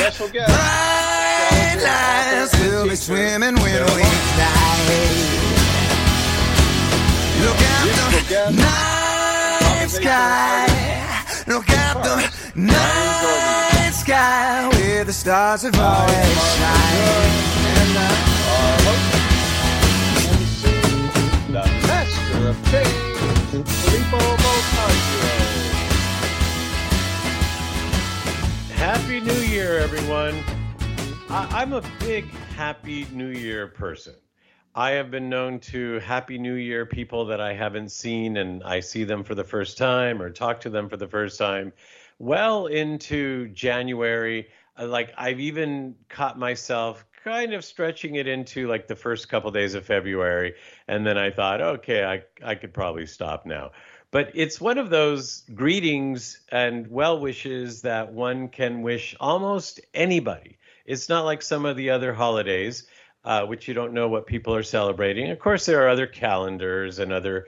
special guest. Bright lights will be swimming when we die. Look out the night sky. Look out the night sky where the stars have always shine. The master of change, Filippo Voltaggio. Happy New Year, everyone. I'm a big Happy New Year person. I have been known to Happy New Year people that I haven't seen, and I see them for the first time or talk to them for the first time well into January. Like, I've even caught myself kind of stretching it into like the first couple days of February. And then I thought, okay, I could probably stop now. But it's one of those greetings and well wishes that one can wish almost anybody. It's not like some of the other holidays, which you don't know what people are celebrating. Of course, there are other calendars and other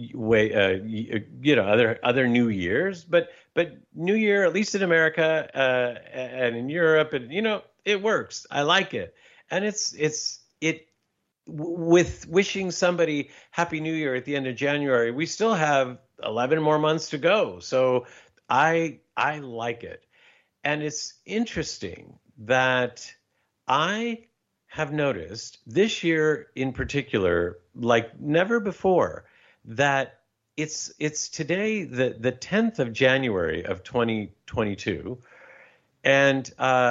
other New Years, but New Year, at least in America and in Europe, and it works. I like it. And it with wishing somebody Happy New Year at the end of January, we still have 11 more months to go. So I like it. And it's interesting that I have noticed this year in particular, like never before, that it's today the 10th of January of 2022. And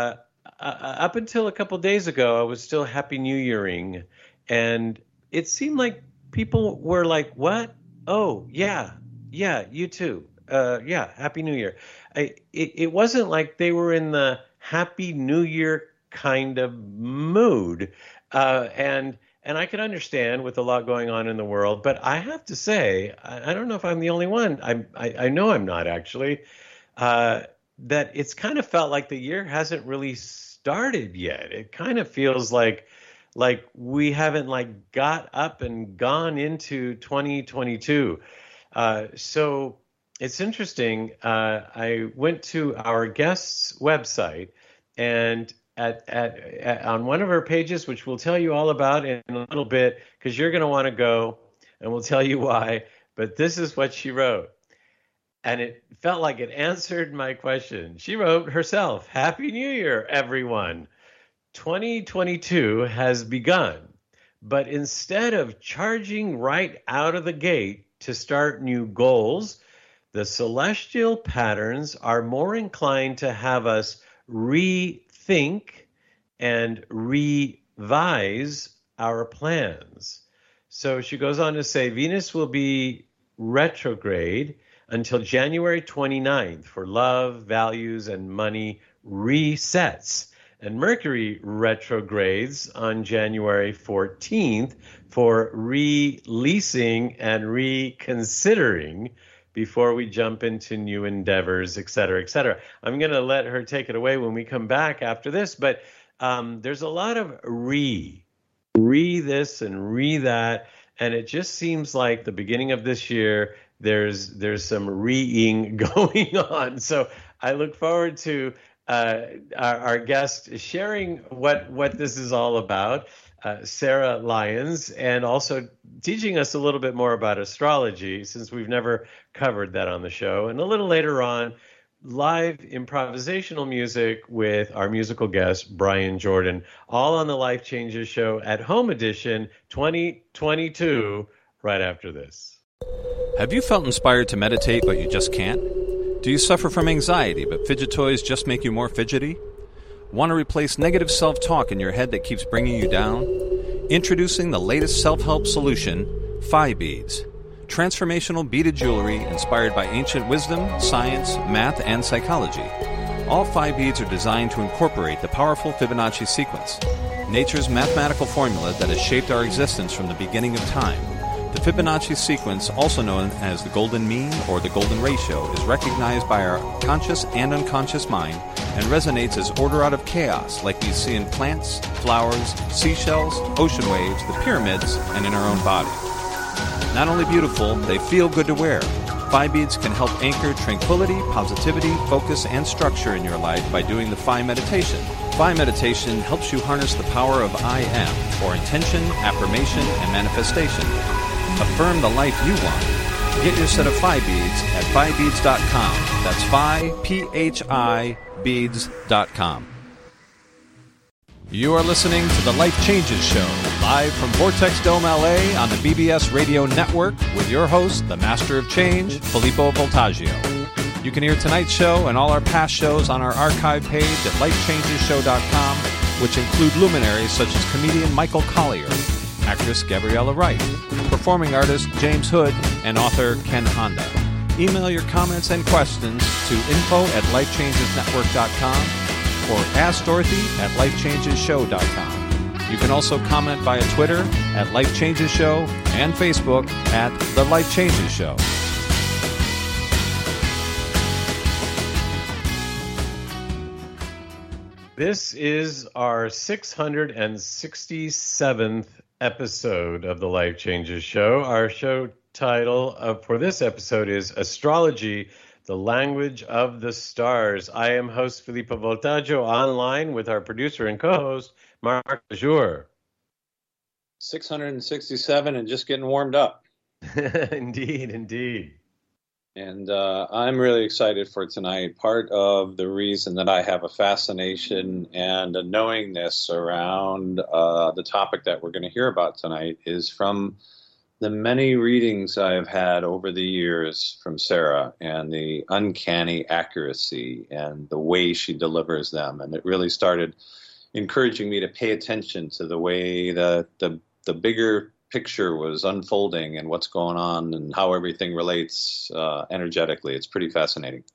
up until a couple days ago, I was still Happy New Yearing, and it seemed like people were like, "What? Oh, yeah, you too. Yeah, Happy New Year." It wasn't like they were in the Happy New Year kind of mood, and I can understand with a lot going on in the world, but I have to say, I don't know if I'm the only one. I know I'm not actually. That it's kind of felt like the year hasn't really started yet. It kind of feels like we haven't got up and gone into 2022. So it's interesting. I went to our guest's website, and on one of her pages, which we'll tell you all about in a little bit, because you're going to want to go, and we'll tell you why. But this is what she wrote. And it felt like it answered my question. She wrote herself, "Happy New Year, everyone. 2022 has begun, but instead of charging right out of the gate to start new goals, the celestial patterns are more inclined to have us rethink and revise our plans." So she goes on to say, Venus will be retrograde until January 29th for love, values, and money resets. And Mercury retrogrades on January 14th for releasing and reconsidering before we jump into new endeavors, et cetera, et cetera. I'm going to let her take it away when we come back after this, but there's a lot of re this and re that, and it just seems like the beginning of this year, there's some re-ing going on. So I look forward to our guest sharing what this is all about, Sarah Lyons, and also teaching us a little bit more about astrology, since we've never covered that on the show. And a little later on, live improvisational music with our musical guest, Brian Jordan, all on the Life Changes Show at Home Edition 2022, right after this. Have you felt inspired to meditate, but you just can't? Do you suffer from anxiety, but fidget toys just make you more fidgety? Want to replace negative self-talk in your head that keeps bringing you down? Introducing the latest self-help solution, Phi Beads. Transformational beaded jewelry inspired by ancient wisdom, science, math, and psychology. All Phi Beads are designed to incorporate the powerful Fibonacci sequence, nature's mathematical formula that has shaped our existence from the beginning of time. The Fibonacci sequence, also known as the golden mean or the golden ratio, is recognized by our conscious and unconscious mind and resonates as order out of chaos, like we see in plants, flowers, seashells, ocean waves, the pyramids, and in our own body. Not only beautiful, they feel good to wear. Phi Beads can help anchor tranquility, positivity, focus, and structure in your life by doing the Phi meditation. Phi meditation helps you harness the power of I am for intention, affirmation, and manifestation. Affirm the life you want. Get your set of Phi Beads at PhiBeads.com. That's Phi, P-H-I, Beads.com. You are listening to The Life Changes Show, live from Vortex Dome, LA on the BBS Radio Network with your host, the Master of Change, Filippo Voltaggio. You can hear tonight's show and all our past shows on our archive page at lifechangeshow.com, which include luminaries such as comedian Michael Collier, actress Gabriella Wright, performing artist James Hood, and author Ken Honda. Email your comments and questions to info@lifechangesnetwork.com or Ask Dorothy at lifechangeshow.com. You can also comment via Twitter at Life Changes Show and Facebook at The Life Changes Show. This is our 667th episode of The Life Changes Show. Our show title for this episode is Astrology, the Language of the Stars. I am host Filippo Voltaggio, online with our producer and co-host, Mark Lejour. 667 and just getting warmed up. Indeed. And I'm really excited for tonight. Part of the reason that I have a fascination and a knowingness around the topic that we're going to hear about tonight is from the many readings I've had over the years from Sarah and the uncanny accuracy and the way she delivers them. And it really started encouraging me to pay attention to the way that the bigger picture was unfolding and what's going on and how everything relates energetically. It's pretty fascinating.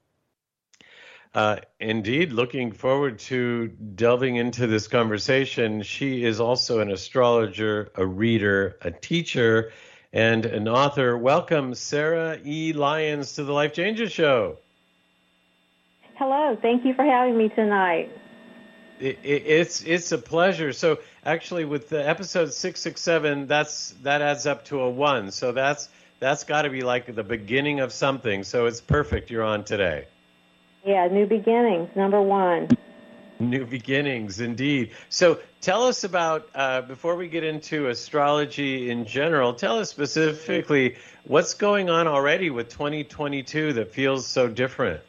Indeed, looking forward to delving into this conversation. She is also an astrologer, a reader, a teacher, and an author. Welcome, Sarah E. Lyons, to the Life Changes Show. Hello. Thank you for having me tonight. It's a pleasure. So actually, with the episode 667, that adds up to a 1. So that's got to be like the beginning of something. So it's perfect. You're on today. Yeah, new beginnings, number 1. New beginnings, indeed. So tell us about, before we get into astrology in general, tell us specifically what's going on already with 2022 that feels so different.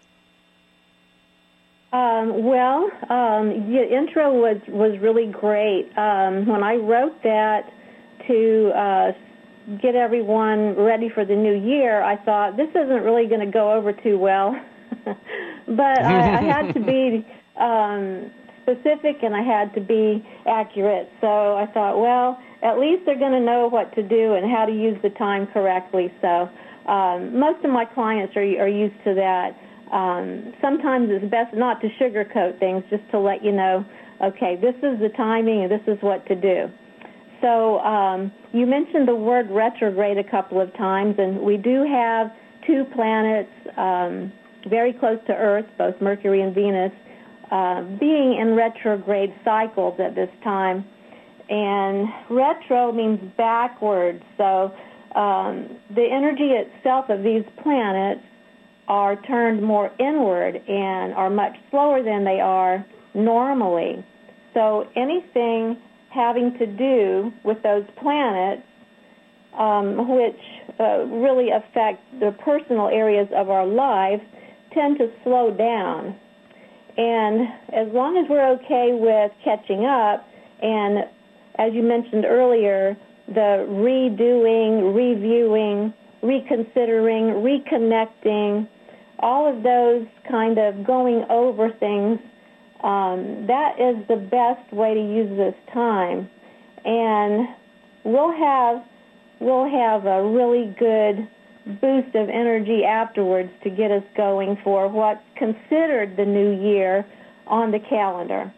The intro was really great. When I wrote that to get everyone ready for the new year, I thought this isn't really going to go over too well. But I had to be specific and I had to be accurate. So I thought, well, at least they're going to know what to do and how to use the time correctly. So most of my clients are used to that. Sometimes it's best not to sugarcoat things, just to let you know, okay, this is the timing and this is what to do. So you mentioned the word retrograde a couple of times, and we do have 2 planets very close to Earth, both Mercury and Venus, being in retrograde cycles at this time. And retro means backwards, so the energy itself of these planets are turned more inward and are much slower than they are normally. So anything having to do with those planets, which really affect the personal areas of our lives, tend to slow down. And as long as we're okay with catching up, and as you mentioned earlier, the redoing, reviewing, reconsidering, reconnecting, all of those kind of going over things, that is the best way to use this time. And we'll have a really good boost of energy afterwards to get us going for what's considered the new year on the calendar.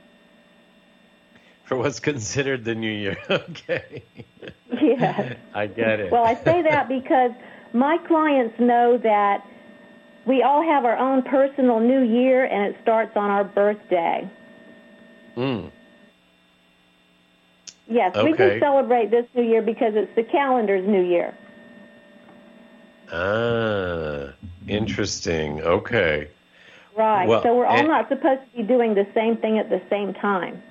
For what's considered the new year. Okay. Yes. I get it. Well, I say that because my clients know that we all have our own personal new year, and it starts on our birthday. Yes, okay. We can celebrate this new year because it's the calendar's new year. Interesting. Okay. Right. Well, So we're all not supposed to be doing the same thing at the same time.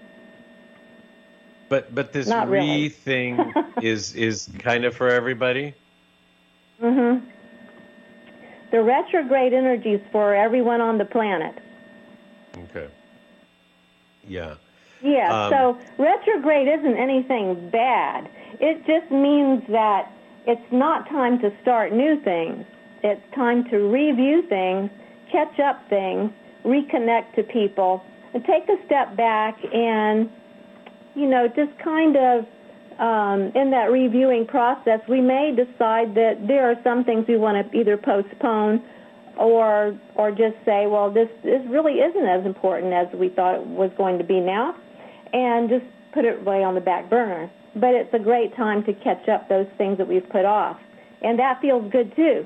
But this Not really. thing is kind of for everybody? Mm-hmm. The retrograde energy is for everyone on the planet. Okay. Yeah. Yeah, so retrograde isn't anything bad. It just means that it's not time to start new things. It's time to review things, catch up things, reconnect to people, and take a step back and, just kind of in that reviewing process, we may decide that there are some things we want to either postpone or just say, well, this really isn't as important as we thought it was going to be now, and just put it way on the back burner. But it's a great time to catch up those things that we've put off. And that feels good, too.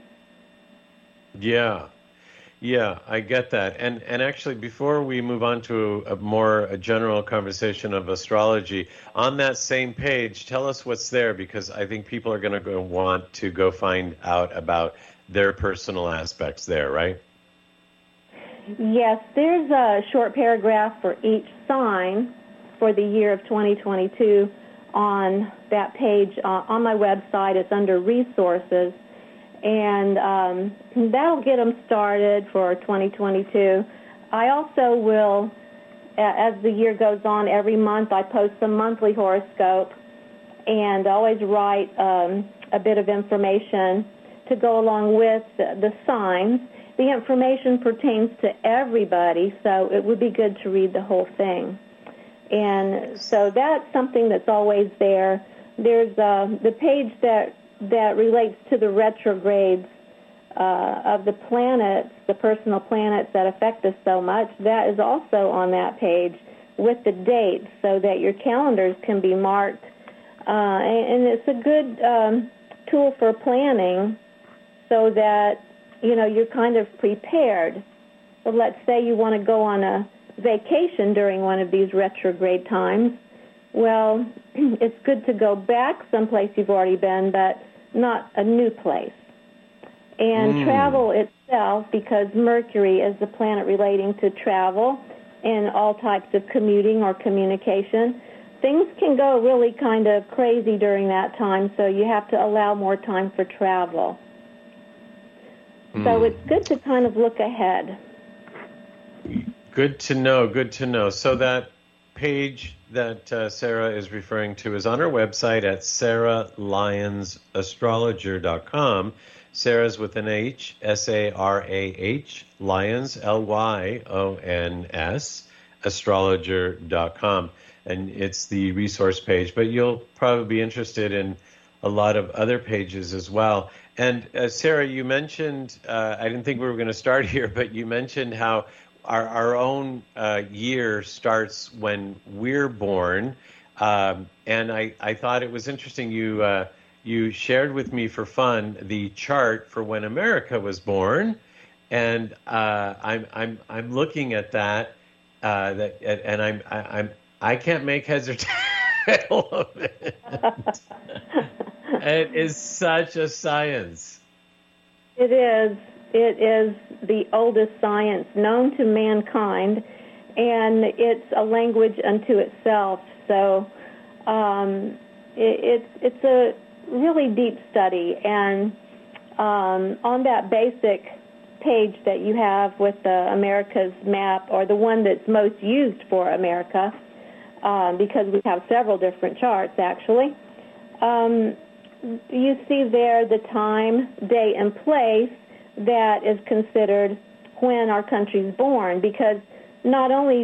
Yeah, I get that. And actually, before we move on to a general conversation of astrology, on that same page, tell us what's there, because I think people are going to want to go find out about their personal aspects there, right? Yes, there's a short paragraph for each sign for the year of 2022 on that page on my website. It's under resources, and that'll get them started for 2022. I also will, as the year goes on, every month I post a monthly horoscope and always write a bit of information to go along with the signs. The information pertains to everybody, so it would be good to read the whole thing. And so that's something that's always there. There's the page that relates to the retrogrades of the planets, the personal planets that affect us so much. That is also on that page with the dates so that your calendars can be marked. And it's a good tool for planning so that you're kind of prepared. So let's say you want to go on a vacation during one of these retrograde times. Well, it's good to go back someplace you've already been, but not a new place. And travel itself, because Mercury is the planet relating to travel and all types of commuting or communication, things can go really kind of crazy during that time, so you have to allow more time for travel. So it's good to kind of look ahead. Good to know. So that page that Sarah is referring to is on her website at sarahlyonsastrologer.com. Sarah's with an H, S-A-R-A-H, Lyons, L-Y-O-N-S, astrologer.com. And it's the resource page. But you'll probably be interested in a lot of other pages as well. And Sarah, you mentioned, I didn't think we were going to start here, but you mentioned how our own year starts when we're born. And I thought it was interesting. You shared with me for fun the chart for when America was born, and I'm looking at that, and I can't make heads or tail of it. It is such a science. It is. It is the oldest science known to mankind, and it's a language unto itself. So it's a really deep study. And on that basic page that you have with the America's map, or the one that's most used for America, because we have several different charts actually, you see there the time, day, and place that is considered when our country's born, because not only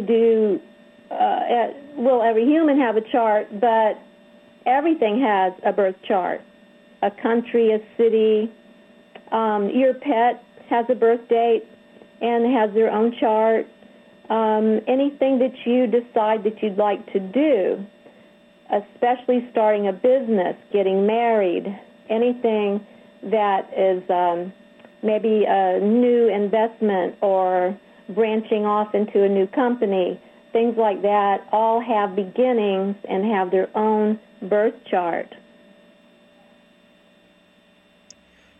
will every human have a chart, but everything has a birth chart. A country, a city, your pet has a birth date and has their own chart. Anything that you decide that you'd like to do, especially starting a business, getting married, anything that is maybe a new investment or branching off into a new company, things like that all have beginnings and have their own birth chart.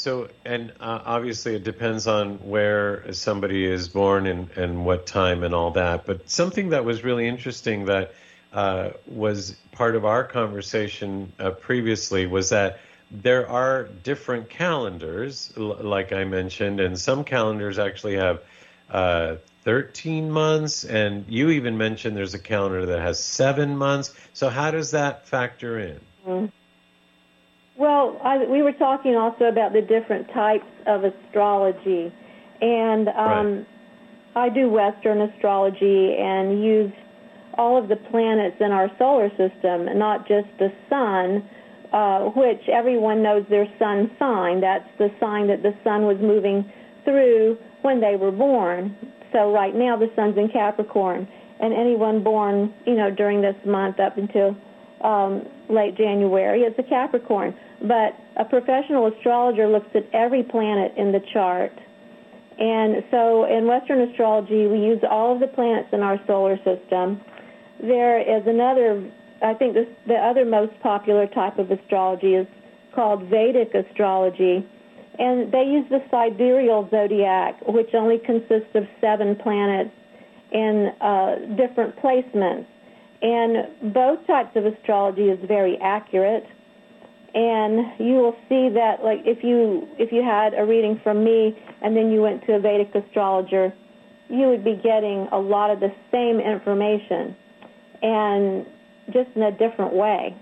So, and obviously it depends on where somebody is born and what time and all that. But something that was really interesting that was part of our conversation previously was that there are different calendars, like I mentioned, and some calendars actually have 13 months, and you even mentioned there's a calendar that has 7 months. So how does that factor in? Mm-hmm. Well, we were talking also about the different types of astrology, and Right. I do Western astrology and use all of the planets in our solar system, not just the sun, which everyone knows their sun sign. That's the sign that the sun was moving through when they were born. So right now the sun's in Capricorn, and anyone born, during this month up until late January is a Capricorn. But a professional astrologer looks at every planet in the chart. And so in Western astrology, we use all of the planets in our solar system. There is another, I think the other most popular type of astrology is called Vedic astrology. And they use the sidereal zodiac, which only consists of 7 planets in different placements. And both types of astrology is very accurate. And you will see that, like, if you had a reading from me and then you went to a Vedic astrologer, you would be getting a lot of the same information, and just in a different way.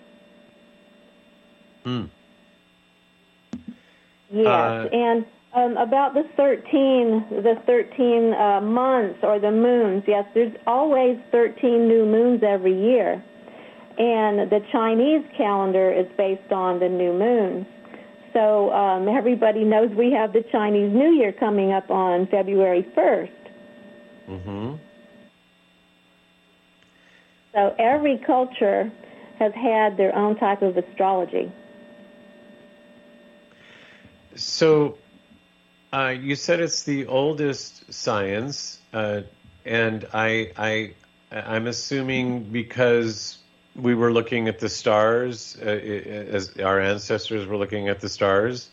Hmm. Yes, and about the 13 months or the moons, yes, there's always 13 new moons every year. And the Chinese calendar is based on the new moons. So everybody knows we have the Chinese New Year coming up on February 1st. Mm-hmm. So every culture has had their own type of astrology. So you said it's the oldest science, and I'm assuming because we were looking at the stars, as our ancestors were looking at the stars?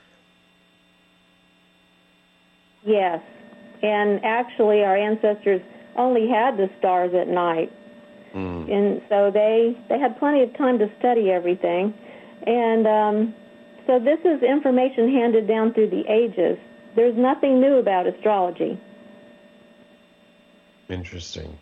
Yes, and actually our ancestors only had the stars at night. And so they had plenty of time to study everything. And so this is information handed down through the ages. There's nothing new about astrology. Interesting.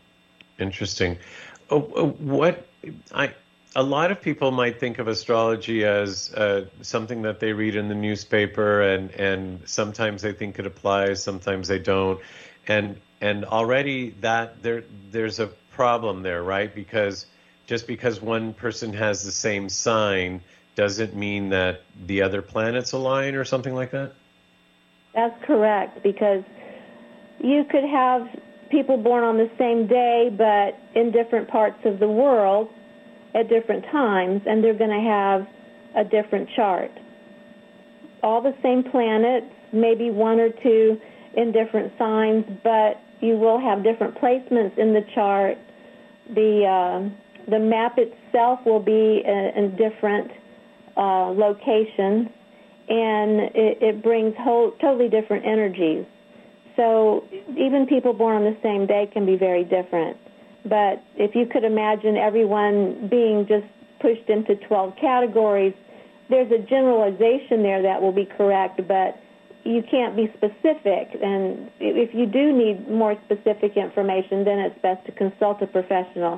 A lot of people might think of astrology as something that they read in the newspaper, and sometimes they think it applies, sometimes they don't, and already that there's a problem there, right? Because just because one person has the same sign doesn't mean that the other planets align or something like that? That's correct, because you could have people born on the same day but in different parts of the world at different times, and they're going to have a different chart. All the same planets, maybe 1 or 2 in different signs, but you will have different placements in the chart. The map itself will be in different locations, and it brings totally different energies. So even people born on the same day can be very different. But if you could imagine everyone being just pushed into 12 categories, there's a generalization there that will be correct, but you can't be specific. And if you do need more specific information, then it's best to consult a professional.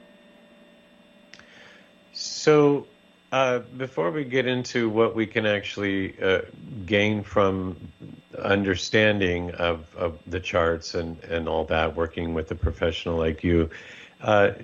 So before we get into what we can actually gain from understanding of the charts and all that, working with a professional like you, are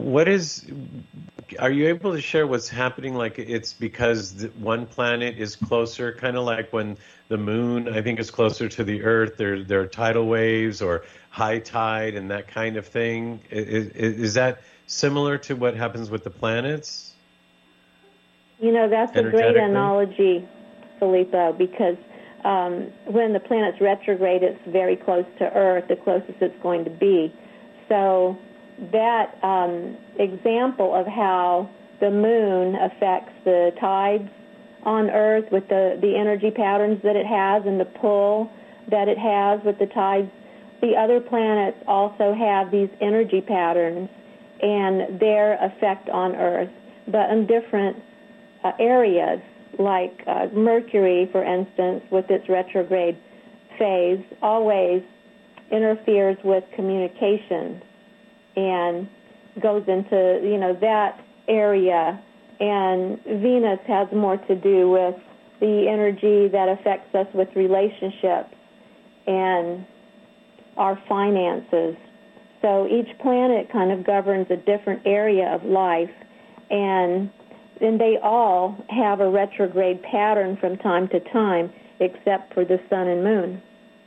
you able to share what's happening? Like, it's because one planet is closer, kind of like when the moon, I think, is closer to the Earth, there are tidal waves or high tide and that kind of thing. Is that similar to what happens with the planets? You know, that's a great analogy, Filippo, because when the planet's retrograde, it's very close to Earth, the closest it's going to be. So that example of how the moon affects the tides on Earth with the energy patterns that it has and the pull that it has with the tides, the other planets also have these energy patterns and their effect on Earth, but in different areas, like Mercury, for instance, with its retrograde phase, always interferes with communication and goes into, that area. And Venus has more to do with the energy that affects us with relationships and our finances. So each planet kind of governs a different area of life, and they all have a retrograde pattern from time to time, except for the sun and moon.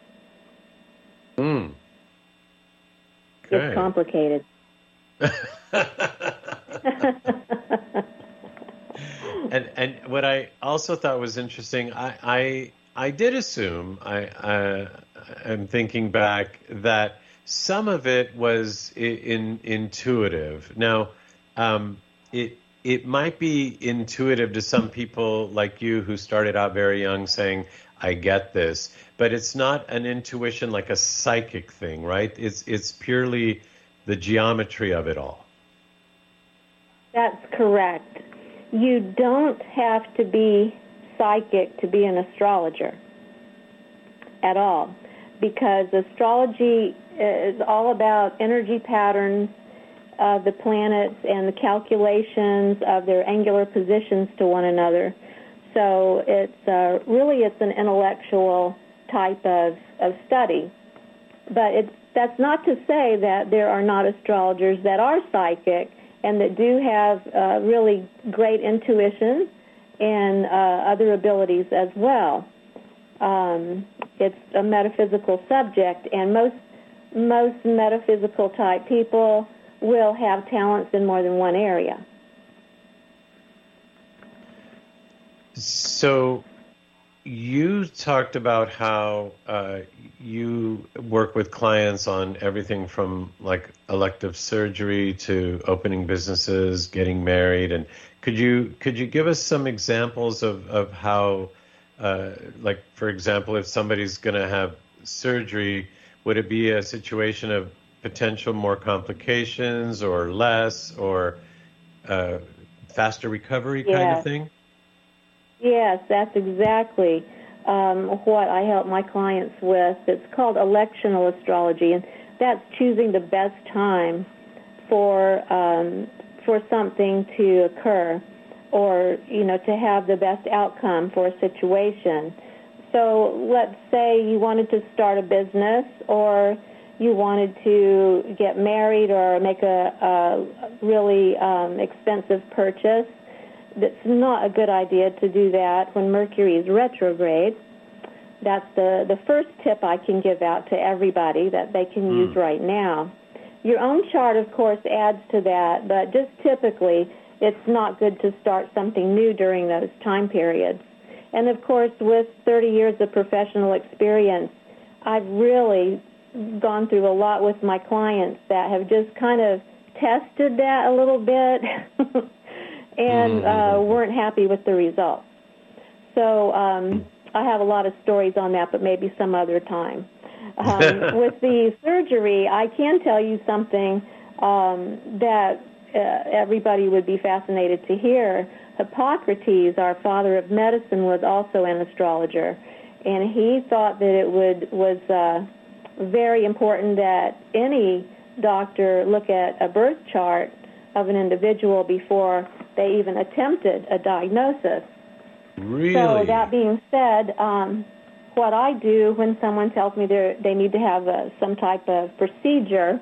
Okay. It's complicated. And what I also thought was interesting, I did assume, I'm thinking back, that some of it was intuitive. Now, it might be intuitive to some people like you who started out very young saying, I get this, but it's not an intuition like a psychic thing, right? It's purely the geometry of it all. That's correct. You don't have to be psychic to be an astrologer at all, because astrology is all about energy patterns of the planets and the calculations of their angular positions to one another. So it's really an intellectual type of study. But that's not to say that there are not astrologers that are psychic and that do have really great intuition and other abilities as well. It's a metaphysical subject, and most metaphysical type people will have talents in more than one area. So you talked about how you work with clients on everything from like elective surgery to opening businesses, getting married, and could you give us some examples of how, like for example, if somebody's going to have surgery, would it be a situation of potential more complications or less, or faster recovery kind of thing? Yes, that's exactly what I help my clients with. It's called electional astrology, and that's choosing the best time for something to occur, or to have the best outcome for a situation. So let's say you wanted to start a business, or you wanted to get married, or make a really expensive purchase. That's not a good idea to do that when Mercury is retrograde. That's the first tip I can give out to everybody that they can use right now. Your own chart, of course, adds to that, but just typically it's not good to start something new during those time periods. And, of course, with 30 years of professional experience, I've really gone through a lot with my clients that have just kind of tested that a little bit and weren't happy with the results. So I have a lot of stories on that, but maybe some other time. With the surgery, I can tell you something that everybody would be fascinated to hear. Hippocrates, our father of medicine, was also an astrologer, and he thought that it was very important that any doctor look at a birth chart of an individual before they even attempted a diagnosis. Really? So that being said, what I do when someone tells me they need to have some type of procedure,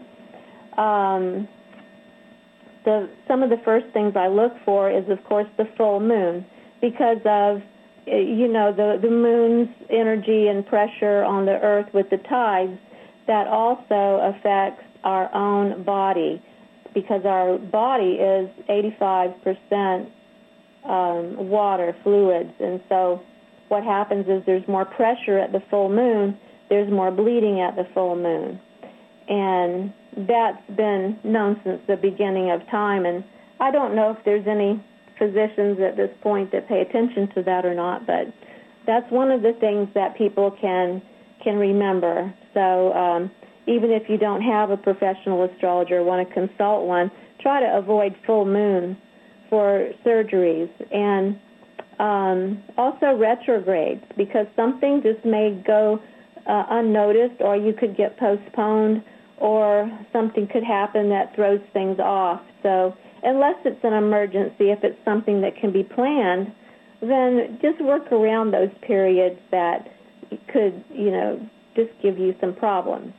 some of the first things I look for is, of course, the full moon, because of the moon's energy and pressure on the earth with the tides. That also affects our own body, because our body is 85% water, fluids, and so what happens is there's more pressure at the full moon, there's more bleeding at the full moon. And that's been known since the beginning of time, and I don't know if there's any physicians at this point that pay attention to that or not, but that's one of the things that people can remember. So even if you don't have a professional astrologer or want to consult one, try to avoid full moon for surgeries. And also retrogrades, because something just may go unnoticed, or you could get postponed, or something could happen that throws things off. So unless it's an emergency, if it's something that can be planned, then just work around those periods that could, just give you some problems.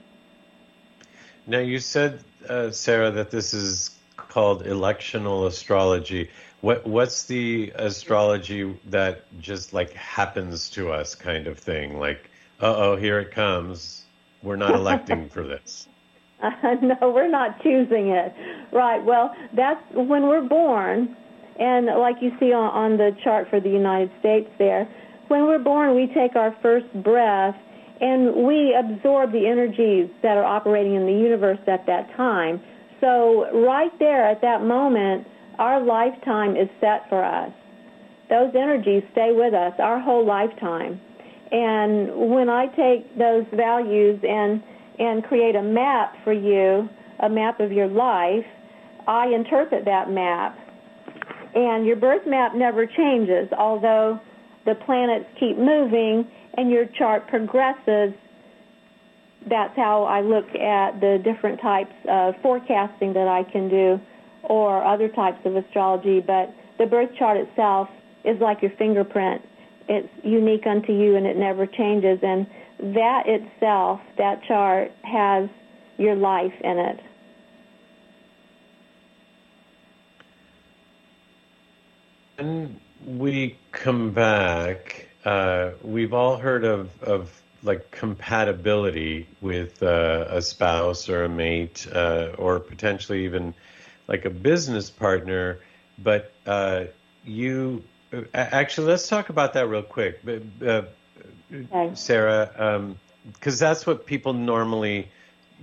Now, you said, Sarah, that this is called electional astrology. What's the astrology that just like happens to us kind of thing? Like, here it comes. We're not electing for this. No, we're not choosing it. Right. Well, that's when we're born, and like you see on the chart for the United States there, when we're born, we take our first breath, and we absorb the energies that are operating in the universe at that time. So right there at that moment, our lifetime is set for us. Those energies stay with us our whole lifetime. And when I take those values and create a map for you, a map of your life, I interpret that map. And your birth map never changes, although the planets keep moving and your chart progresses. That's how I look at the different types of forecasting that I can do, or other types of astrology. But the birth chart itself is like your fingerprint. It's unique unto you, and it never changes. And that itself, that chart, has your life in it. When we come back, we've all heard of like compatibility with a spouse or a mate, or potentially even like a business partner. But actually, let's talk about that real quick, Sarah, because that's what people normally.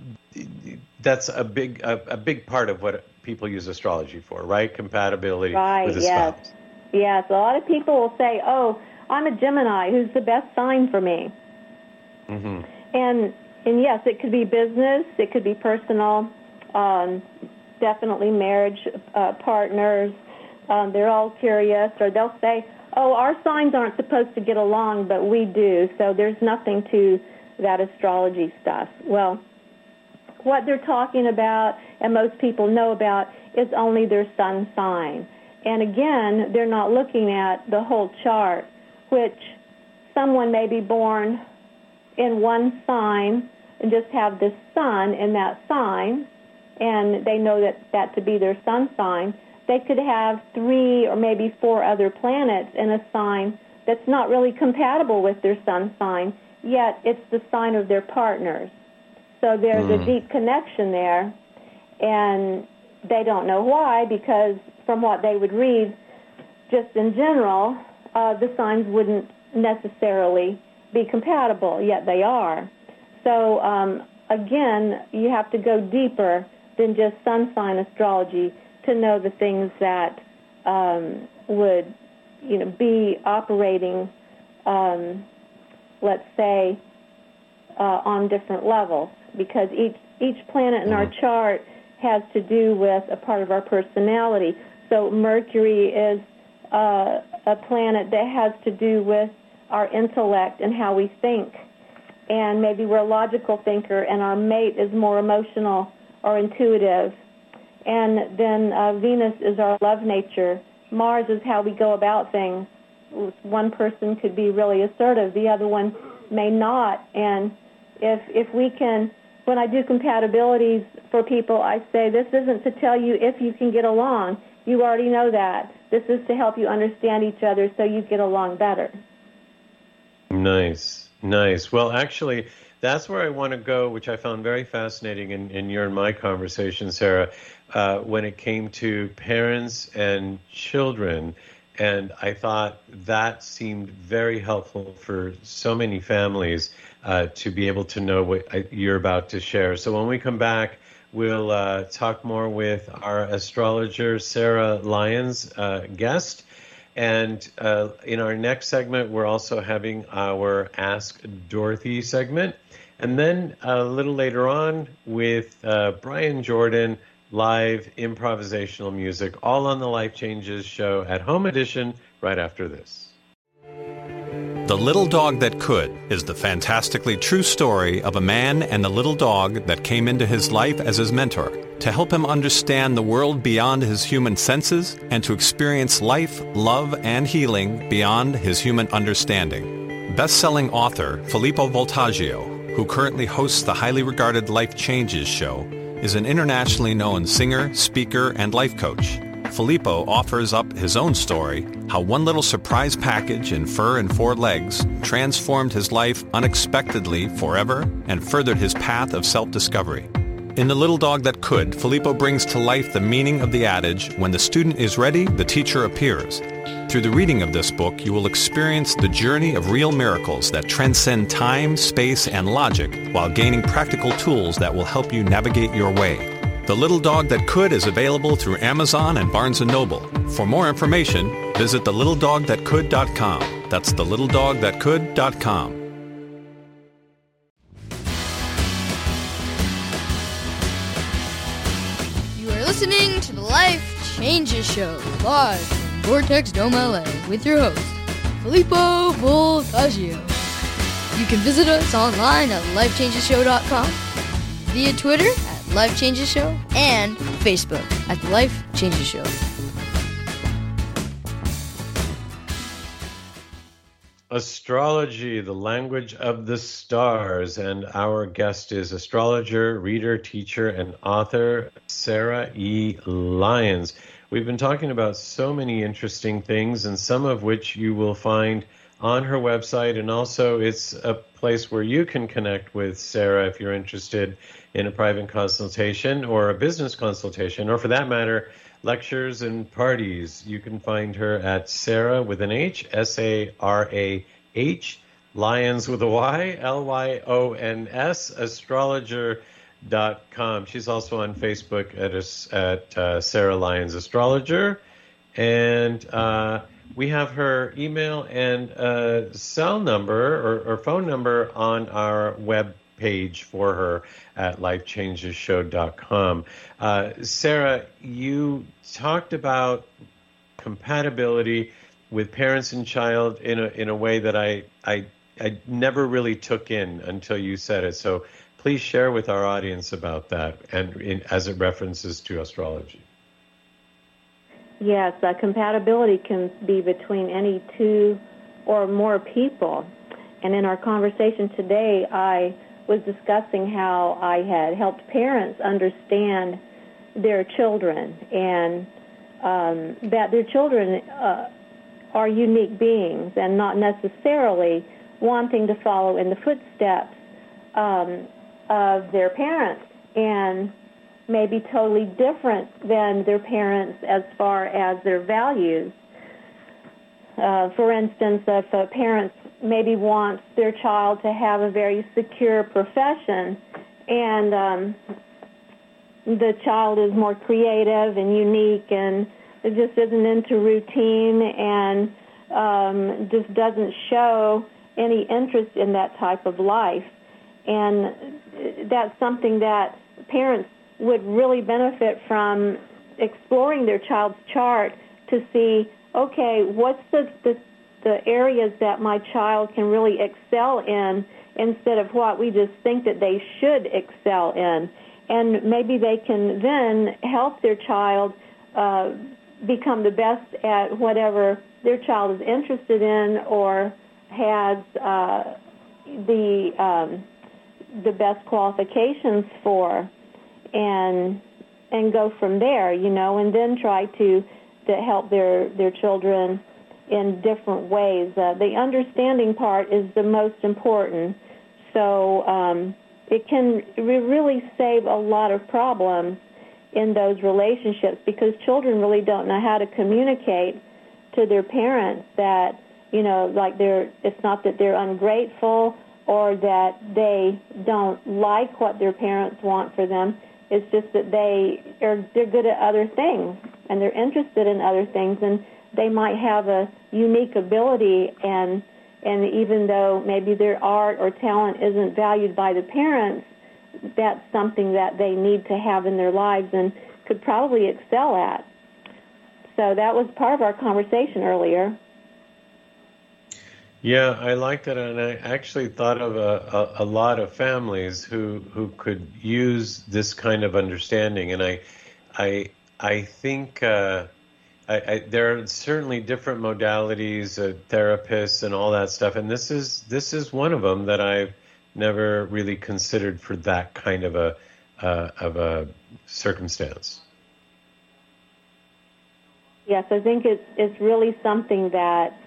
That's a big part of what people use astrology for, right? Compatibility with a spouse. Yes, a lot of people will say, "Oh, I'm a Gemini. Who's the best sign for me?" Mm-hmm. And yes, it could be business, it could be personal, definitely marriage partners. They're all curious, or they'll say, "Oh, our signs aren't supposed to get along, but we do, so there's nothing to that astrology stuff." Well, what they're talking about, and most people know about, is only their sun sign. And again, they're not looking at the whole chart, which someone may be born in one sign and just have the sun in that sign, and they know that to be their sun sign. They could have 3 or maybe 4 other planets in a sign that's not really compatible with their sun sign, yet it's the sign of their partners. So there's a deep connection there, and they don't know why, because from what they would read, just in general, the signs wouldn't necessarily be compatible, yet they are. So again, you have to go deeper than just sun sign astrology to know the things that would, be operating, let's say, on different levels, because each planet in our chart has to do with a part of our personality. So Mercury is a planet that has to do with our intellect and how we think. And maybe we're a logical thinker, and our mate is more emotional or intuitive. And then Venus is our love nature. Mars is how we go about things. One person could be really assertive, the other one may not. And if we can, when I do compatibilities for people, I say this isn't to tell you if you can get along. You already know that. This is to help you understand each other so you get along better. Nice. Well, actually, that's where I want to go, which I found very fascinating in your and my conversation, Sarah, when it came to parents and children. And I thought that seemed very helpful for so many families to be able to know what you're about to share. So when we come back, we'll talk more with our astrologer, Sarah Lyons, guest. And in our next segment, we're also having our Ask Dorothy segment. And then a little later on with Brian Jordan, live improvisational music, all on the Life Changes Show at Home Edition right after this. The Little Dog That Could is the fantastically true story of a man and a little dog that came into his life as his mentor to help him understand the world beyond his human senses and to experience life, love, and healing beyond his human understanding. Best-selling author Filippo Voltaggio, who currently hosts the highly regarded Life Changes Show, is an internationally known singer, speaker, and life coach. Filippo offers up his own story, how one little surprise package in fur and 4 legs transformed his life unexpectedly forever and furthered his path of self-discovery. In The Little Dog That Could, Filippo brings to life the meaning of the adage, when the student is ready, the teacher appears. Through the reading of this book, you will experience the journey of real miracles that transcend time, space, and logic while gaining practical tools that will help you navigate your way. The Little Dog That Could is available through Amazon and Barnes & Noble. For more information, visit thelittledogthatcould.com. That's thelittledogthatcould.com. You are listening to the Life Changes Show, live from Vortex Dome, LA, with your host, Filippo Voltaggio. You can visit us online at lifechangeshow.com, via Twitter at Life Changes Show, and Facebook at The Life Changes Show. Astrology, the language of the stars, and our guest is astrologer, reader, teacher, and author Sarah E. Lyons. We've been talking about so many interesting things, and some of which you will find on her website, and also it's a place where you can connect with Sarah if you're interested in a private consultation or a business consultation, or for that matter, lectures and parties. You can find her at Sarah with an H, S-A-R-A-H, Lyons with a Y, L-Y-O-N-S, astrologer.com. She's also on Facebook at Sarah Lyons Astrologer. And we have her email and cell number or phone number on our web page for her at lifechangeshow.com. Sarah, you talked about compatibility with parents and child in a way that I never really took in until you said it. So please share with our audience about that and as it references to astrology. Yes, compatibility can be between any two or more people. And in our conversation today, I was discussing how I had helped parents understand their children and that their children are unique beings and not necessarily wanting to follow in the footsteps of their parents, and maybe totally different than their parents as far as their values. For instance, if a parent maybe wants their child to have a very secure profession, and the child is more creative and unique and it just isn't into routine and just doesn't show any interest in that type of life. And that's something that parents would really benefit from exploring their child's chart to see, okay, what's the areas that my child can really excel in instead of what we just think that they should excel in. And maybe they can then help their child become the best at whatever their child is interested in or has the best qualifications for, and go from there, and then try to help their children in different ways. The understanding part is the most important. So it can really save a lot of problems in those relationships because children really don't know how to communicate to their parents that, it's not that they're ungrateful or that they don't like what their parents want for them. It's just that they're good at other things, and they're interested in other things, and they might have a unique ability, and even though maybe their art or talent isn't valued by the parents, that's something that they need to have in their lives and could probably excel at. So that was part of our conversation earlier. Yeah, I like that, and I actually thought of a lot of families who could use this kind of understanding, and I think there are certainly different modalities, therapists, and all that stuff, and this is one of them that I've never really considered for that kind of a circumstance. Yes, I think it's really something that.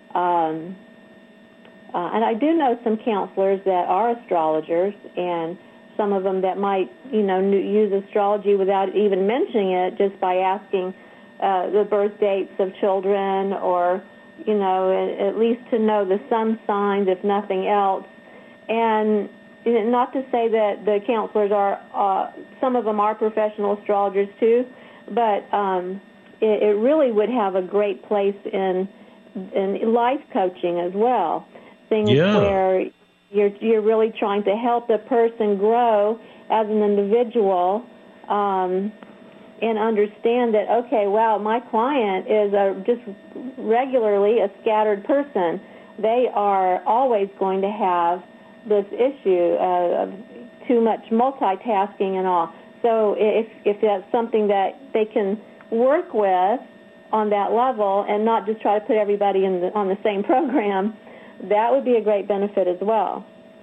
And I do know some counselors that are astrologers, and some of them that might, use astrology without even mentioning it, just by asking the birth dates of children, or, at least to know the sun signs, if nothing else. And not to say that the counselors are, some of them are professional astrologers too, but it really would have a great place in life coaching as well. Things where you're really trying to help the person grow as an individual, and understand that, okay, wow, my client is just regularly a scattered person. They are always going to have this issue of too much multitasking and all. So if that's something that they can work with on that level and not just try to put everybody on the same program, that would be a great benefit as well.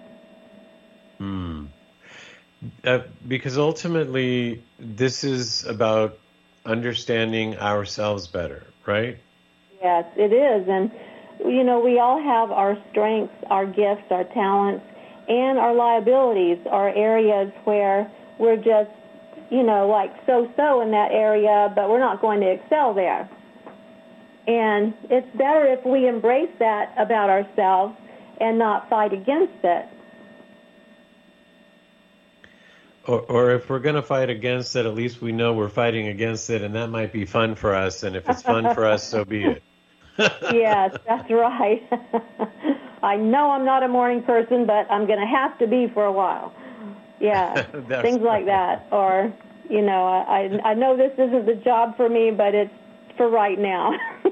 Because ultimately, this is about understanding ourselves better, right? Yes, it is. And, we all have our strengths, our gifts, our talents, and our liabilities, our areas where we're just, like so-so in that area, but we're not going to excel there. And it's better if we embrace that about ourselves and not fight against it. Or if we're going to fight against it, at least we know we're fighting against it, and that might be fun for us. And if it's fun for us, so be it. Yes, that's right. I know I'm not a morning person, but I'm going to have to be for a while. Yeah, things like that. Or, I know this isn't the job for me, but it's for right now.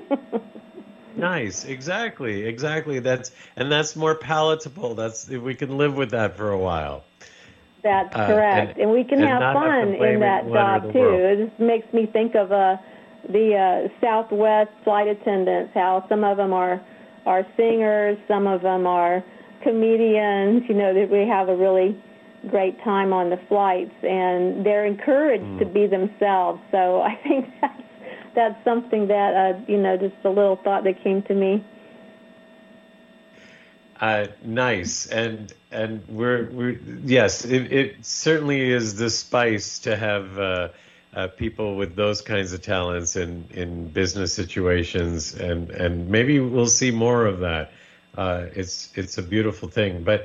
Nice, exactly. That's more palatable. We can live with that for a while. That's correct, and we can have fun in that job too. It just makes me think of the Southwest flight attendants. How some of them are singers, some of them are comedians. That we have a really great time on the flights, and they're encouraged to be themselves. So I think that's something that, just a little thought that came to me. Nice. And we're yes, it certainly is the spice to have people with those kinds of talents in business situations, and maybe we'll see more of that. It's a beautiful thing. But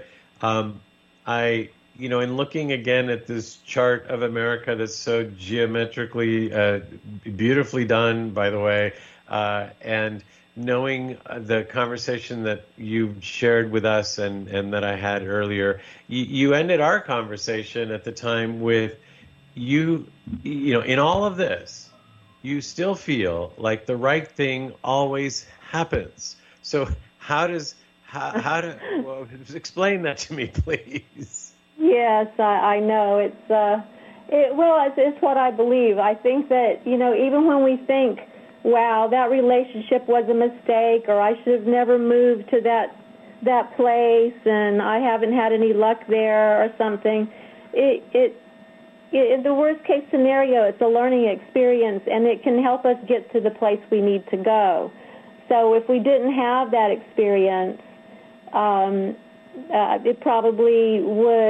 in looking again at this chart of America that's so geometrically beautifully done, by the way, and knowing the conversation that you shared with us and that I had earlier, you ended our conversation at the time with in all of this, you still feel like the right thing always happens. So how to explain that to me, please? Yes, I know. It's what I believe. I think that, even when we think, wow, that relationship was a mistake, or I should have never moved to that place, and I haven't had any luck there or something, in the worst case scenario, it's a learning experience, and it can help us get to the place we need to go. So if we didn't have that experience, it probably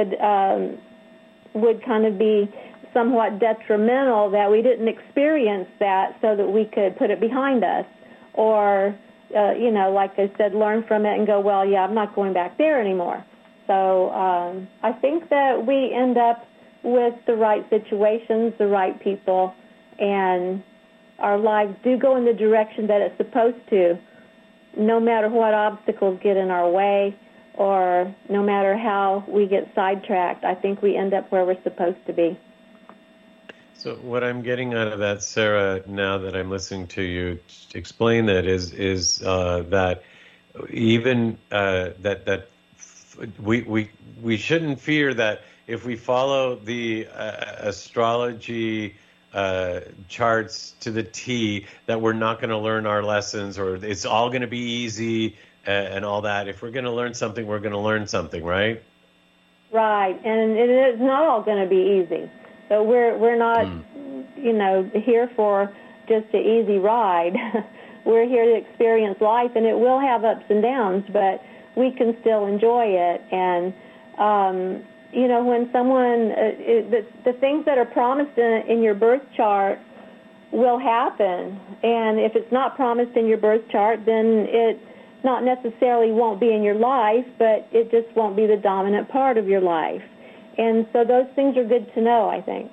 would kind of be somewhat detrimental that we didn't experience that, so that we could put it behind us, or like I said, learn from it and go, well, yeah, I'm not going back there anymore. So I think that we end up with the right situations, the right people, and our lives do go in the direction that it's supposed to, no matter what obstacles get in our way or no matter how we get sidetracked. I think we end up where we're supposed to be. So what I'm getting out of that, Sarah, now that I'm listening to you explain that, is that even that we shouldn't fear that if we follow the astrology charts to the T, that we're not going to learn our lessons, or it's all going to be easy and all that. If we're going to learn something, we're going to learn something, right? Right, and it's not all going to be easy. So we're not, here for just an easy ride. We're here to experience life, and it will have ups and downs, but we can still enjoy it. And when someone, the things that are promised in your birth chart will happen. And if it's not promised in your birth chart, then it not necessarily won't be in your life, but it just won't be the dominant part of your life. And so those things are good to know, I think.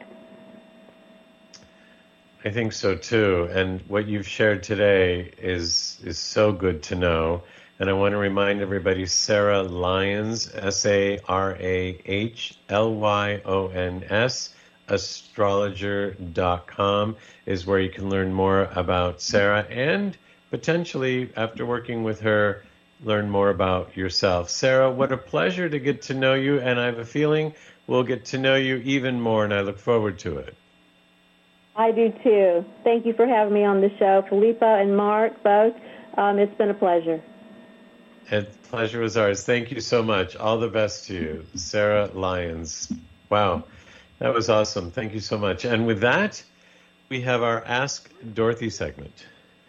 I think so too. And what you've shared today is so good to know. And I want to remind everybody, Sarah Lyons, SarahLyons, astrologer.com is where you can learn more about Sarah and potentially, after working with her, learn more about yourself. Sarah, what a pleasure to get to know you, and I have a feeling we'll get to know you even more, and I look forward to it. I do too. Thank you for having me on the show. Filippo and Mark, both. It's been a pleasure. The pleasure was ours. Thank you so much. All the best to you, Sarah Lyons. Wow, that was awesome. Thank you so much. And with that, we have our Ask Dorothy segment.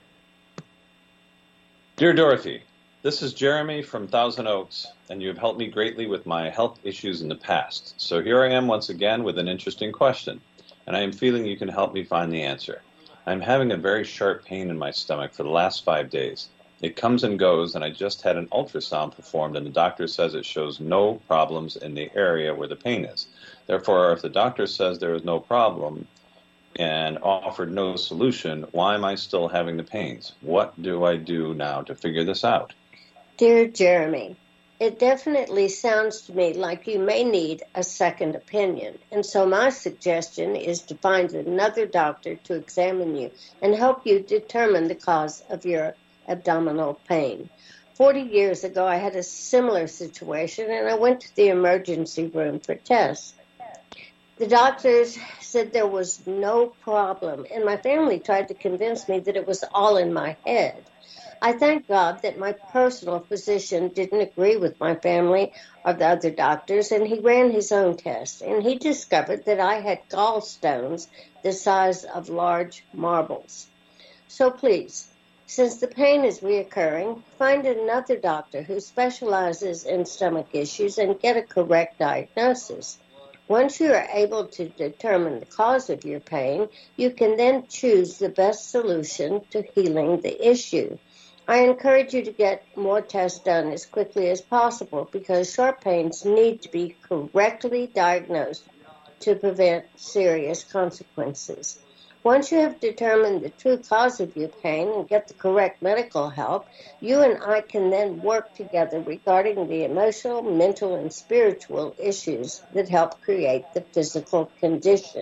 Dear Dorothy, this is Jeremy from Thousand Oaks, and you have helped me greatly with my health issues in the past. So here I am once again with an interesting question, and I am feeling you can help me find the answer. I'm having a very sharp pain in my stomach for the last 5 days. It comes and goes, and I just had an ultrasound performed, and the doctor says it shows no problems in the area where the pain is. Therefore, if the doctor says there is no problem and offered no solution, why am I still having the pains? What do I do now to figure this out? Dear Jeremy, it definitely sounds to me like you may need a second opinion, and so my suggestion is to find another doctor to examine you and help you determine the cause of your abdominal pain. 40 years ago, I had a similar situation, and I went to the emergency room for tests. The doctors said there was no problem, and my family tried to convince me that it was all in my head. I thank God that my personal physician didn't agree with my family or the other doctors, and he ran his own test, and he discovered that I had gallstones the size of large marbles. So please, since the pain is reoccurring, find another doctor who specializes in stomach issues and get a correct diagnosis. Once you are able to determine the cause of your pain, you can then choose the best solution to healing the issue. I encourage you to get more tests done as quickly as possible because sharp pains need to be correctly diagnosed to prevent serious consequences. Once you have determined the true cause of your pain and get the correct medical help, you and I can then work together regarding the emotional, mental, and spiritual issues that help create the physical condition.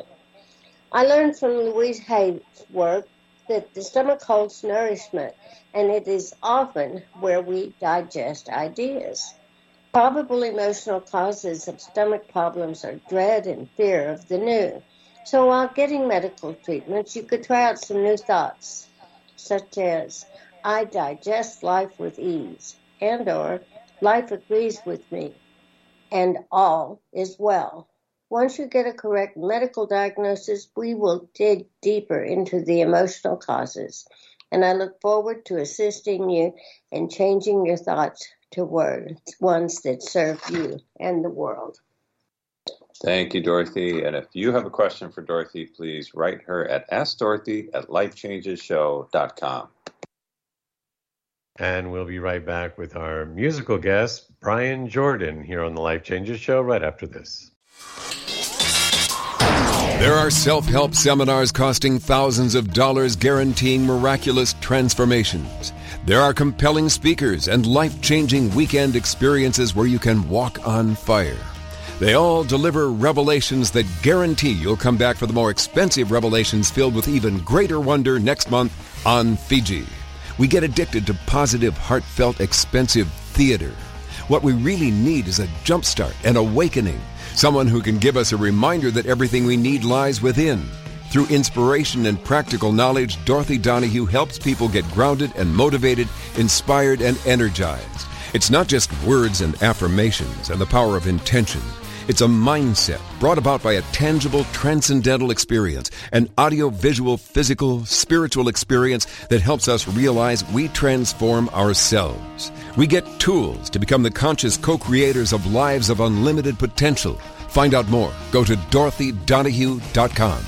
I learned from Louise Hay's work that the stomach holds nourishment, and it is often where we digest ideas. Probable emotional causes of stomach problems are dread and fear of the new. So while getting medical treatments, you could try out some new thoughts, such as, I digest life with ease, and or life agrees with me, and all is well. Once you get a correct medical diagnosis, we will dig deeper into the emotional causes, and I look forward to assisting you in changing your thoughts to ones that serve you and the world. Thank you, Dorothy. And if you have a question for Dorothy, please write her at AskDorothy@LifeChangesShow.com. And we'll be right back with our musical guest, Brian Jordan, here on the Life Changes Show right after this. There are self-help seminars costing thousands of dollars guaranteeing miraculous transformations. There are compelling speakers and life-changing weekend experiences where you can walk on fire. They all deliver revelations that guarantee you'll come back for the more expensive revelations filled with even greater wonder next month on Fiji. We get addicted to positive, heartfelt, expensive theater. What we really need is a jumpstart, an awakening, someone who can give us a reminder that everything we need lies within. Through inspiration and practical knowledge, Dorothy Donahue helps people get grounded and motivated, inspired and energized. It's not just words and affirmations and the power of intention. It's a mindset brought about by a tangible, transcendental experience, an audio-visual, physical, spiritual experience that helps us realize we transform ourselves. We get tools to become the conscious co-creators of lives of unlimited potential. Find out more. Go to DorothyDonahue.com.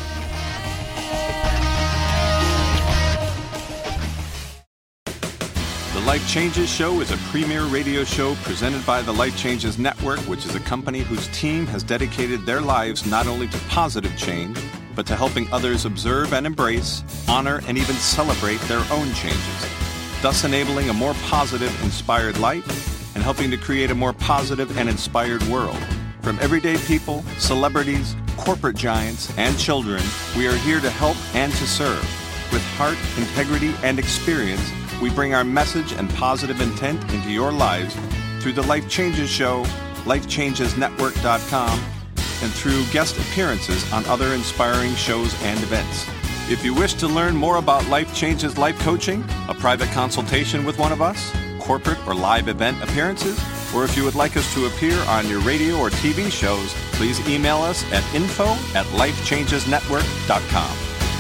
The Life Changes Show is a premier radio show presented by the Life Changes Network, which is a company whose team has dedicated their lives not only to positive change, but to helping others observe and embrace, honor, and even celebrate their own changes, thus enabling a more positive, inspired life and helping to create a more positive and inspired world. From everyday people, celebrities, corporate giants, and children, we are here to help and to serve. With heart, integrity, and experience, we bring our message and positive intent into your lives through the Life Changes Show, LifeChangesNetwork.com, and through guest appearances on other inspiring shows and events. If you wish to learn more about Life Changes Life Coaching, a private consultation with one of us, corporate or live event appearances, or if you would like us to appear on your radio or TV shows, please email us at info@lifechangesnetwork.com.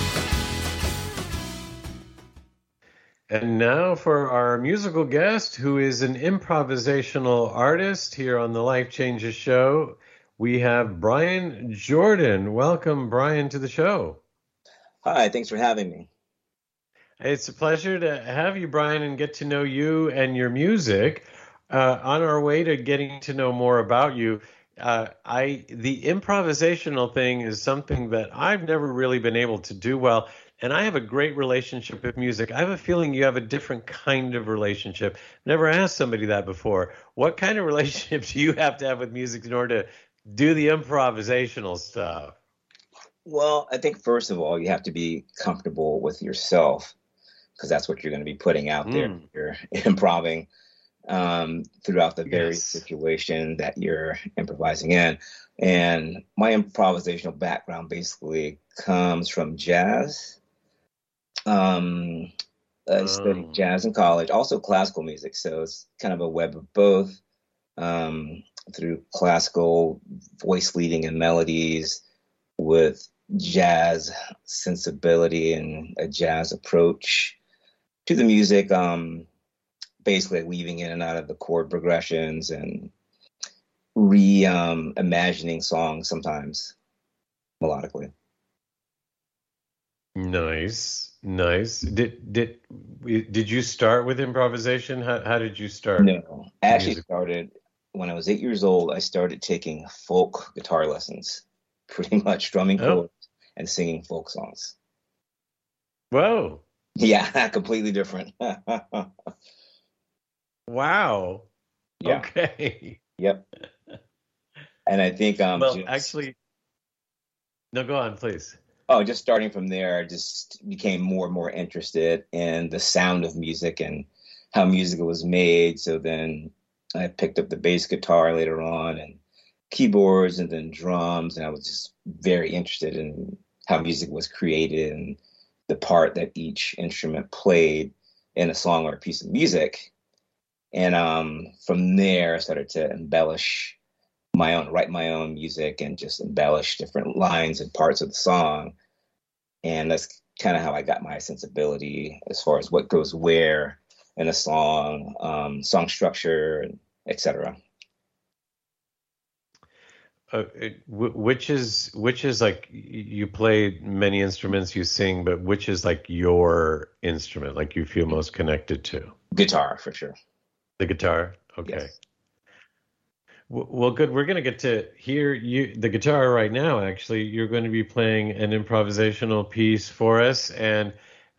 And now for our musical guest, who is an improvisational artist here on the Life Changes Show, we have Brian Jordan. Welcome, Brian, to the show. Hi, thanks for having me. It's a pleasure to have you, Brian, and get to know you and your music. On our way to getting to know more about you, the improvisational thing is something that I've never really been able to do well. And I have a great relationship with music. I have a feeling you have a different kind of relationship. Never asked somebody that before. What kind of relationship do you have to have with music in order to do the improvisational stuff? Well, I think first of all, you have to be comfortable with yourself because that's what you're going to be putting out there. You're improvising throughout the very situation that you're improvising in. And my improvisational background basically comes from jazz. I studied jazz in college, also classical music. So it's kind of a web of both through classical voice leading and melodies with jazz sensibility and a jazz approach to the music, basically weaving in and out of the chord progressions and imagining songs sometimes melodically. Nice. Did you start with improvisation? How did you start? No, I actually started when I was 8 years old. I started taking folk guitar lessons, pretty much strumming chords and singing folk songs. Whoa. Yeah, completely different. Wow. Yeah. Okay. Yep. And I think no, go on, please. Oh, just starting from there, I just became more and more interested in the sound of music and how music was made. So then I picked up the bass guitar later on and keyboards and then drums. And I was just very interested in how music was created and the part that each instrument played in a song or a piece of music. And from there, I started to write my own music and just embellish different lines and parts of the song. And that's kind of how I got my sensibility as far as what goes where in a song, song structure, etc. Which is like, you play many instruments, you sing, but which is like your instrument, like you feel most connected to? Guitar, for sure. The guitar? Okay. Yes. Well, good. We're going to get to hear the guitar right now. Actually, you're going to be playing an improvisational piece for us. And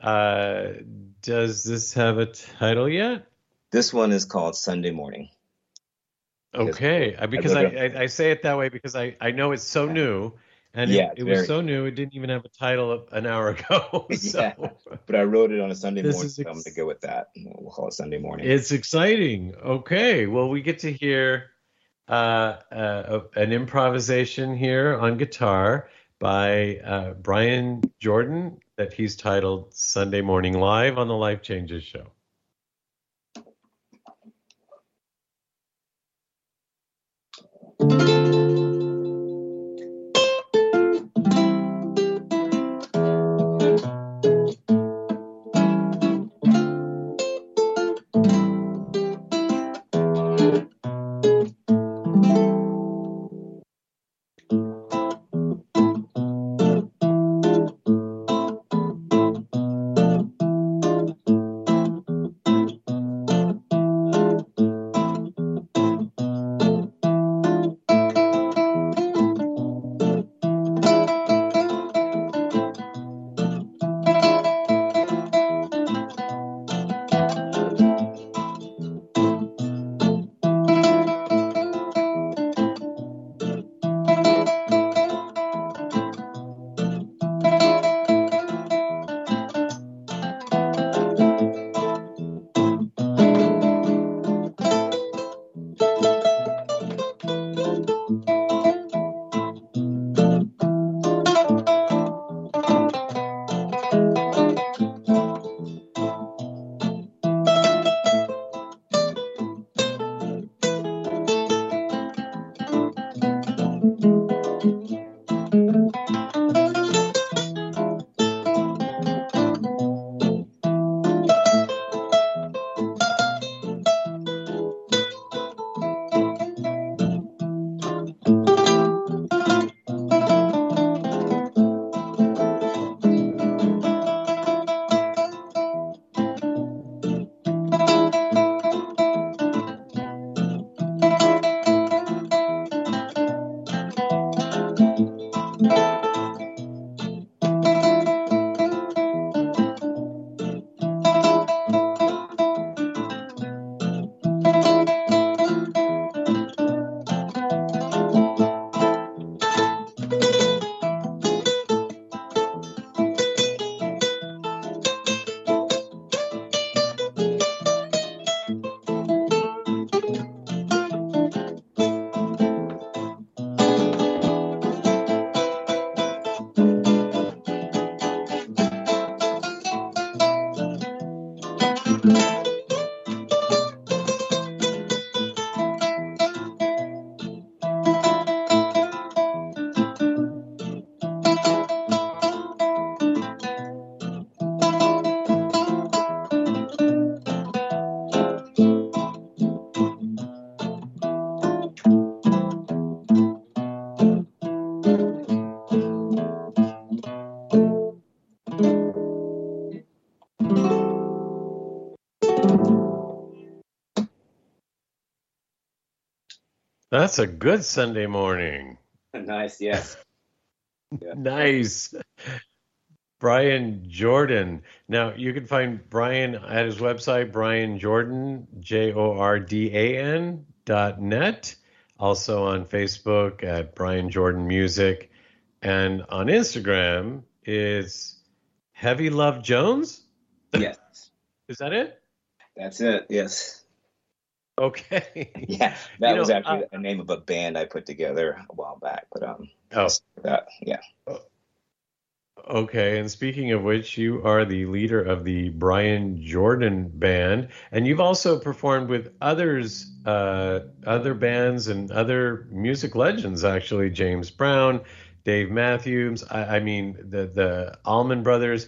does this have a title yet? This one is called Sunday Morning. Okay, because I say it that way because I know it's so new, and it was so new it didn't even have a title an hour ago. So. Yeah, but I wrote it on a Sunday morning, so I'm going to go with that. We'll call it Sunday Morning. It's exciting. Okay, well, we get to hear an improvisation here on guitar by Brian Jordan that he's titled Sunday Morning Live on the Life Changes Show. That's a good Sunday morning. Nice, yes. Yeah. Nice. Brian Jordan. Now, you can find Brian at his website, Brian Jordan, JORDAN.net. Also on Facebook at Brian Jordan Music. And on Instagram, it's Heavy Love Jones? Yes. Is that it? That's it, yes. Okay. Yeah, that was actually the name of a band I put together a while back. But yeah. Okay, and speaking of which, you are the leader of the Brian Jordan Band, and you've also performed with other bands and other music legends, actually, James Brown, Dave Matthews. I mean, the Allman Brothers.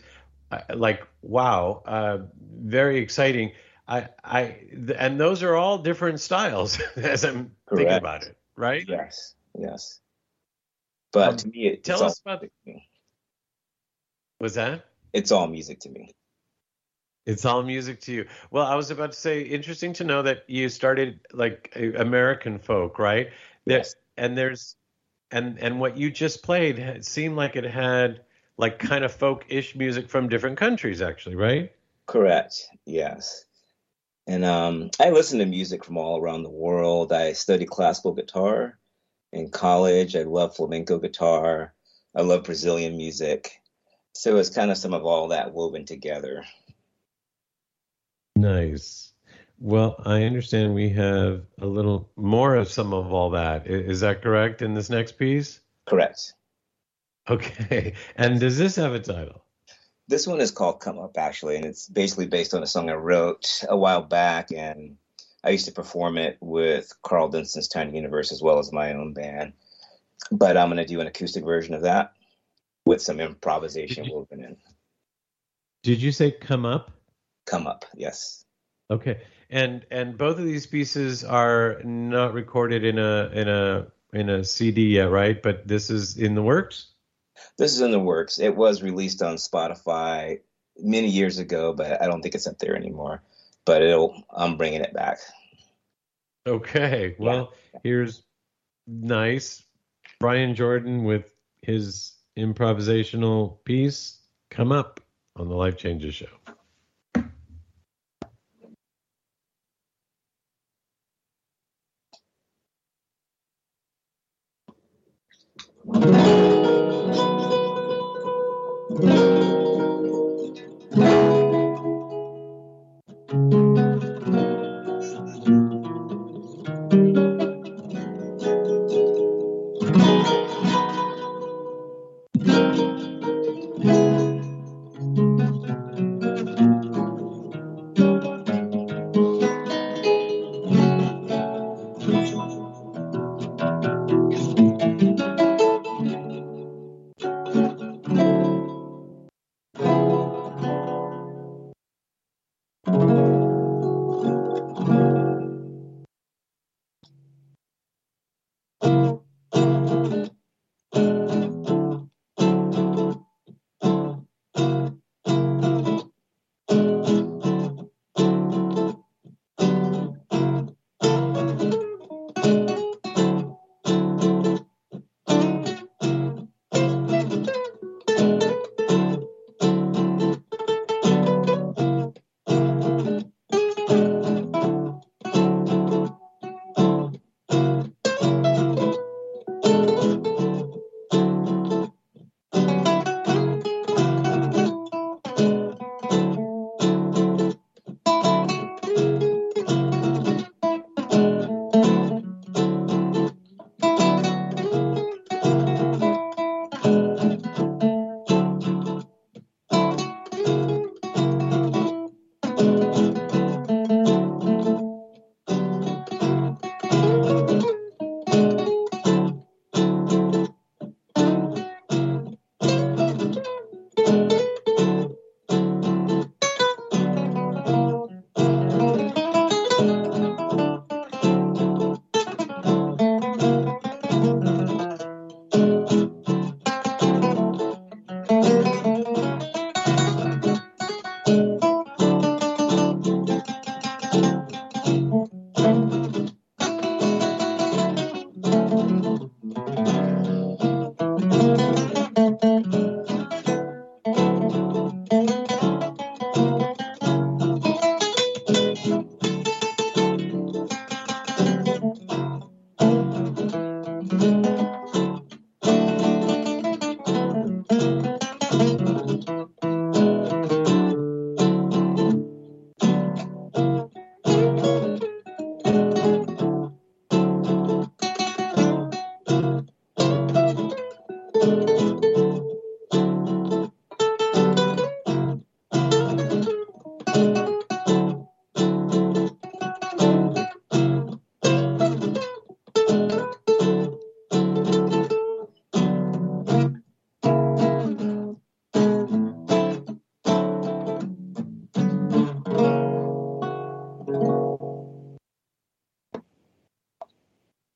Wow, very exciting. And those are all different styles as I'm thinking about it, right? Yes. But to me, tell us about. Was that? It's all music to me. It's all music to you. Well, I was about to say, interesting to know that you started like American folk, right? Yes. And what you just played seemed like it had like kind of folk-ish music from different countries, actually, right? Correct. Yes. And I listen to music from all around the world. I studied classical guitar in college. I love flamenco guitar. I love Brazilian music. So it's kind of some of all that woven together. Nice. Well, I understand we have a little more of some of all that. Is that correct in this next piece? Correct. Okay. And does this have a title? This one is called Come Up, actually, and it's basically based on a song I wrote a while back, and I used to perform it with Carl Denson's Tiny Universe as well as my own band. But I'm going to do an acoustic version of that with some improvisation woven in. Did you say Come Up? Come Up, yes. Okay. And both of these pieces are not recorded in a CD yet, right? But this is in the works? This is in the works. It was released on Spotify many years ago, but I don't think it's up there anymore. But I'm bringing it back. Okay. Well, here's nice. Brian Jordan with his improvisational piece, Come Up, on the Life Changes Show.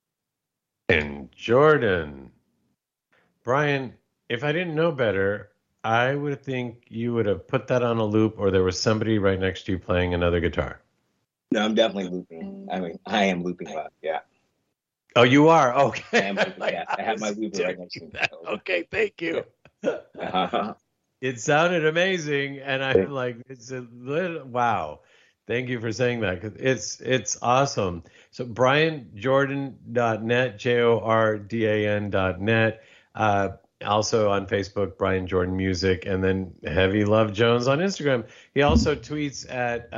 And Jordan. Brian, if I didn't know better, I would think you would have put that on a loop, or there was somebody right next to you playing another guitar. No, I'm definitely looping. I mean, I am looping loud. Yeah. Oh, you are? Okay. I am looping, yeah. I have my looper right next to me. Okay, thank you. Uh-huh. It sounded amazing, and I'm like, it's a little wow. Thank you for saying that, because it's awesome. So BrianJordan.net, JORDAN.net. Also on Facebook, Brian Jordan Music, and then Heavy Love Jones on Instagram. He also tweets at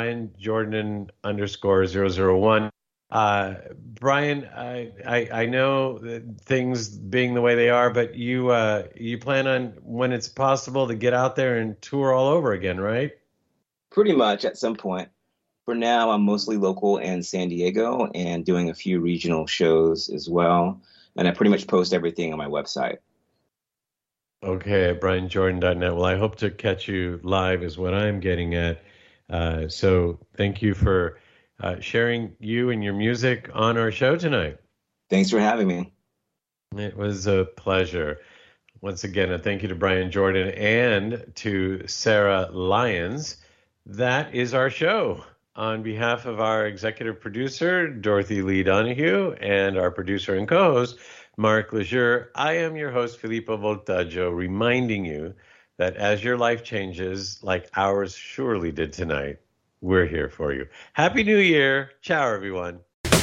BrianJordan_001. Brian, I know that things being the way they are, but you plan on, when it's possible, to get out there and tour all over again, right? Pretty much at some point. For now, I'm mostly local in San Diego and doing a few regional shows as well. And I pretty much post everything on my website. Okay, at BrianJordan.net. Well, I hope to catch you live is what I'm getting at. So thank you for sharing you and your music on our show tonight. Thanks for having me. It was a pleasure. Once again, a thank you to Brian Jordan and to Sarah Lyons. That is our show. On behalf of our executive producer, Dorothy Lee Donahue, and our producer and co-host, Mark Lejeune, I am your host, Filippo Voltaggio, reminding you that as your life changes, like ours surely did tonight, we're here for you. Happy New Year. Ciao, everyone.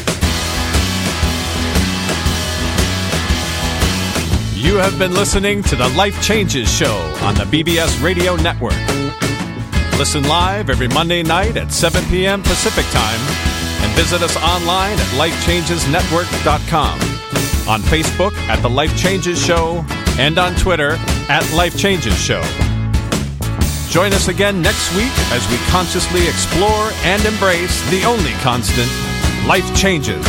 You have been listening to the Life Changes Show on the BBS Radio Network. Listen live every Monday night at 7 p.m. Pacific Time and visit us online at lifechangesnetwork.com, on Facebook at The Life Changes Show, and on Twitter at Life Changes Show. Join us again next week as we consciously explore and embrace the only constant, life changes.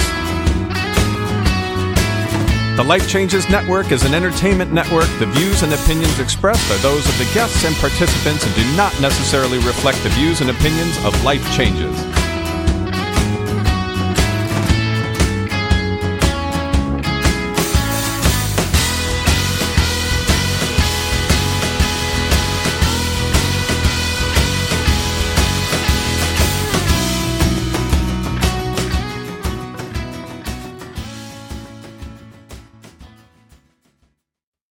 The Life Changes Network is an entertainment network. The views and opinions expressed are those of the guests and participants and do not necessarily reflect the views and opinions of Life Changes.